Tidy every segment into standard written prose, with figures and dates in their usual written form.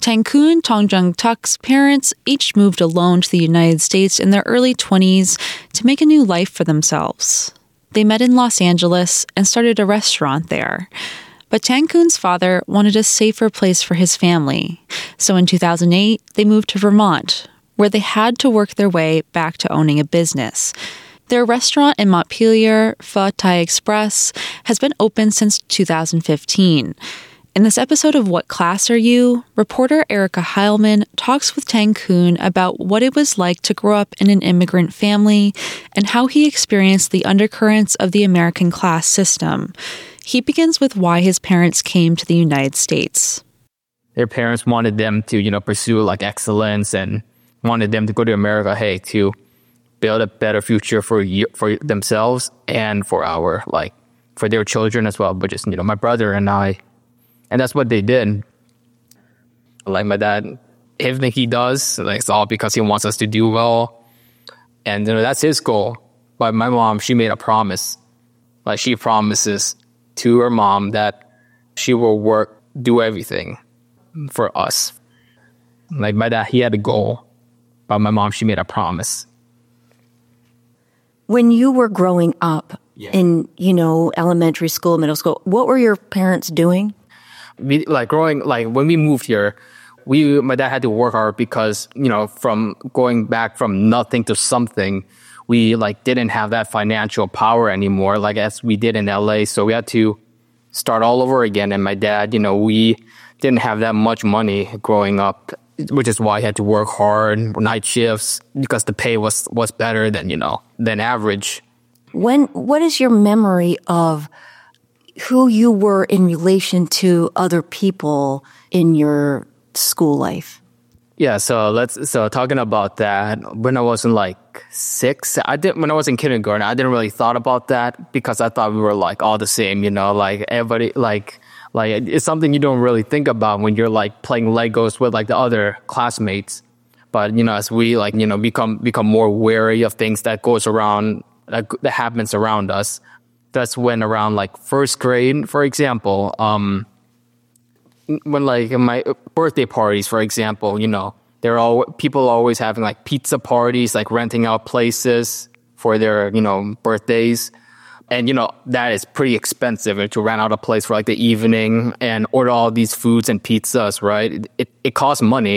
Tangkun Tongjung-tuk's parents each moved alone to the United States in their early 20s to make a new life for themselves. They met in Los Angeles and started a restaurant there. But Tangkun's father wanted a safer place for his family. So in 2008, they moved to Vermont, where they had to work their way back to owning a business. Their restaurant in Montpelier, Pho Thai Express, has been open since 2015. In this episode of What Class Are You?, reporter Erica Heilman talks with Tangkun about what it was like to grow up in an immigrant family and how he experienced the undercurrents of the American class system. He begins with why his parents came to the United States. Their parents wanted them to, pursue like excellence and wanted them to go to America, to build a better future for themselves and for for their children as well, which is, my brother and I. And that's what they did. Like my dad, everything he does, it's all because he wants us to do well. And that's his goal. But my mom, she made a promise. Like she promises to her mom that she will do everything for us. Like my dad, he had a goal. But my mom, she made a promise. When you were growing up in, elementary school, middle school, what were your parents doing? When we moved here, my dad had to work hard because, from going back from nothing to something, we didn't have that financial power anymore, as we did in LA. So we had to start all over again. And my dad, we didn't have that much money growing up, which is why he had to work hard, night shifts, because the pay was better than average. What is your memory of who you were in relation to other people in your school life? Yeah, so talking about that, when I was in 6, when I was in kindergarten, I didn't really thought about that because I thought we were all the same, everybody, it's something you don't really think about when you're playing Legos with the other classmates. But as we become more wary of things that goes around, that happens around us. That's when around first grade, for example, when in my birthday parties, for example, people always having pizza parties, renting out places for their, birthdays. And, that is pretty expensive to rent out a place for the evening and order all these foods and pizzas, right? It costs money.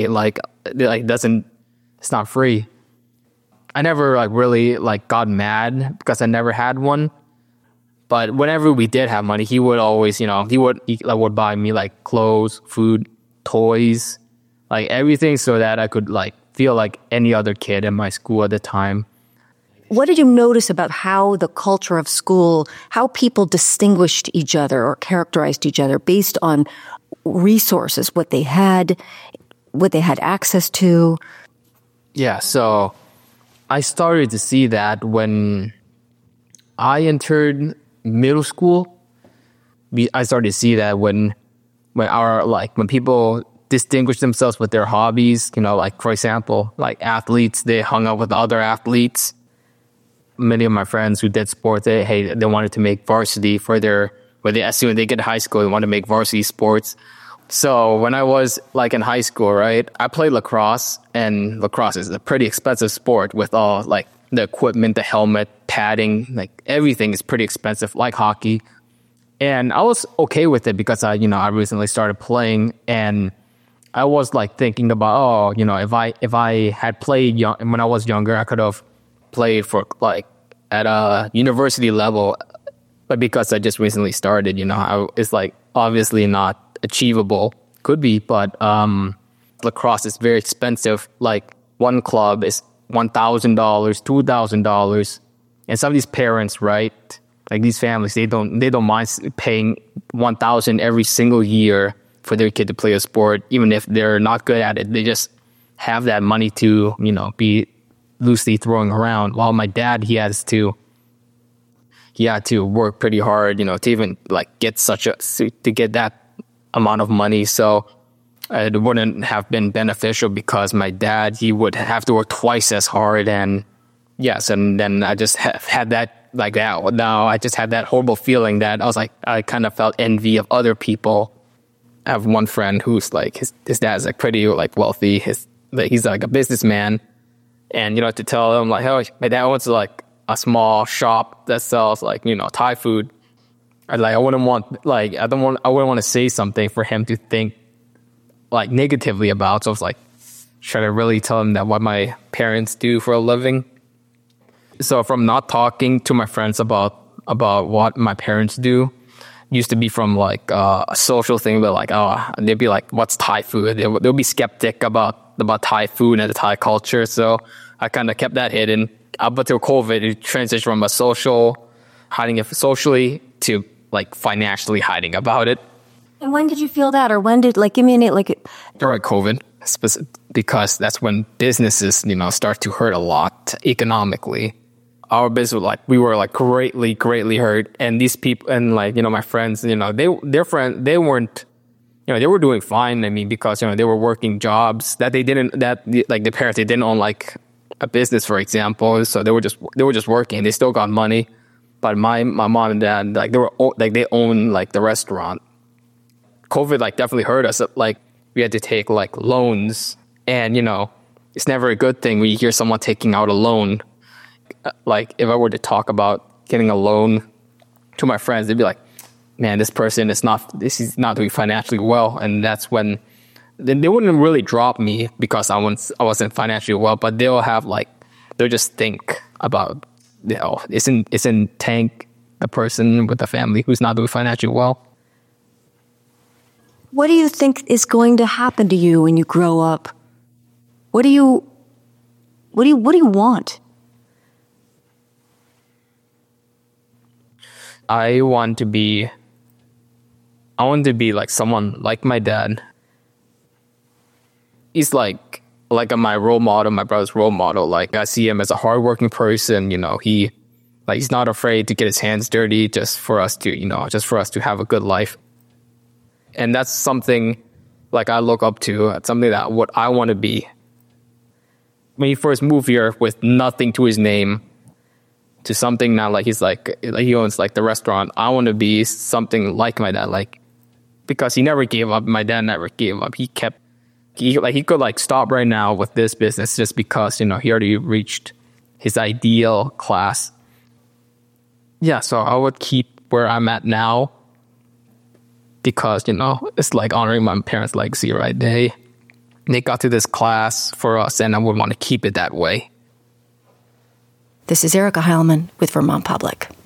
It's not free. I never really got mad because I never had one. But whenever we did have money, he would always, he would buy me clothes, food, toys, everything so that I could feel like any other kid in my school at the time. What did you notice about how the culture of school, how people distinguished each other or characterized each other based on resources, what they had access to? Yeah, so I started to see that when I entered middle school. I started to see that when people distinguish themselves with their hobbies, for example, athletes, they hung out with other athletes. Many of my friends who did sports, they wanted to make varsity as soon as they get to high school, they want to make varsity sports. So when I was in high school, right, I played lacrosse, and lacrosse is a pretty expensive sport with all the equipment, the helmet, padding, everything is pretty expensive, like hockey. And I was okay with it because I recently started playing, and I was thinking about, if I had played when I was younger, I could have played for at a university level. But because I just recently started, it's obviously not achievable. Could be, but lacrosse is very expensive. One club is $1,000, $2,000, and some of these parents, right, these families, they don't mind paying $1,000 every single year for their kid to play a sport, even if they're not good at it. They just have that money to be loosely throwing around. While my dad, he had to work pretty hard, to even get to get that amount of money. So it wouldn't have been beneficial because my dad, he would have to work twice as hard. And yes, and then I just had that now I just had that horrible feeling that I kind of felt envy of other people. I have one friend who's like, his dad's like pretty like wealthy. He's like a businessman. And, to tell him like, oh, my dad owns like a small shop that sells like, Thai food. I wouldn't want to say something for him to think like negatively about. So I was like, try to really tell him that what my parents do for a living. So from not talking to my friends about what my parents do, used to be from like a social thing, but like, they'd be like, what's Thai food? They'll be skeptic about Thai food and the Thai culture. So I kind of kept that hidden. Up until COVID, it transitioned from hiding it socially to like financially hiding about it. And when did you feel that? Or when did, give me during COVID, because that's when businesses, start to hurt a lot economically. Our business, we were greatly hurt. And these people, and my friends, they weren't, they were doing fine. I mean, because, they were working jobs that the parents, they didn't own a business, for example. So they were just working. They still got money. But my mom and dad, they own the restaurant. COVID definitely hurt us. We had to take loans, and it's never a good thing when you hear someone taking out a loan. If I were to talk about getting a loan to my friends, they'd be like, man, this is not doing financially well. And that's when then they wouldn't really drop me because I wasn't financially well, but they'll have they'll just think about, isn't Tank the person with the family who's not doing financially well? What do you think is going to happen to you when you grow up? What do you want? I want to be like someone like my dad. He's like my role model, my brother's role model. I see him as a hardworking person. He's not afraid to get his hands dirty just for us to have a good life. And that's something I look up to. It's something that what I want to be. When he first moved here with nothing to his name, to something now he owns the restaurant. I want to be something like my dad, because he never gave up. My dad never gave up. He could stop right now with this business just because he already reached his ideal class. Yeah, so I would keep where I'm at now because it's honoring my parents' legacy, right? They got to this class for us, and I would want to keep it that way. This is Erica Heilman with Vermont Public.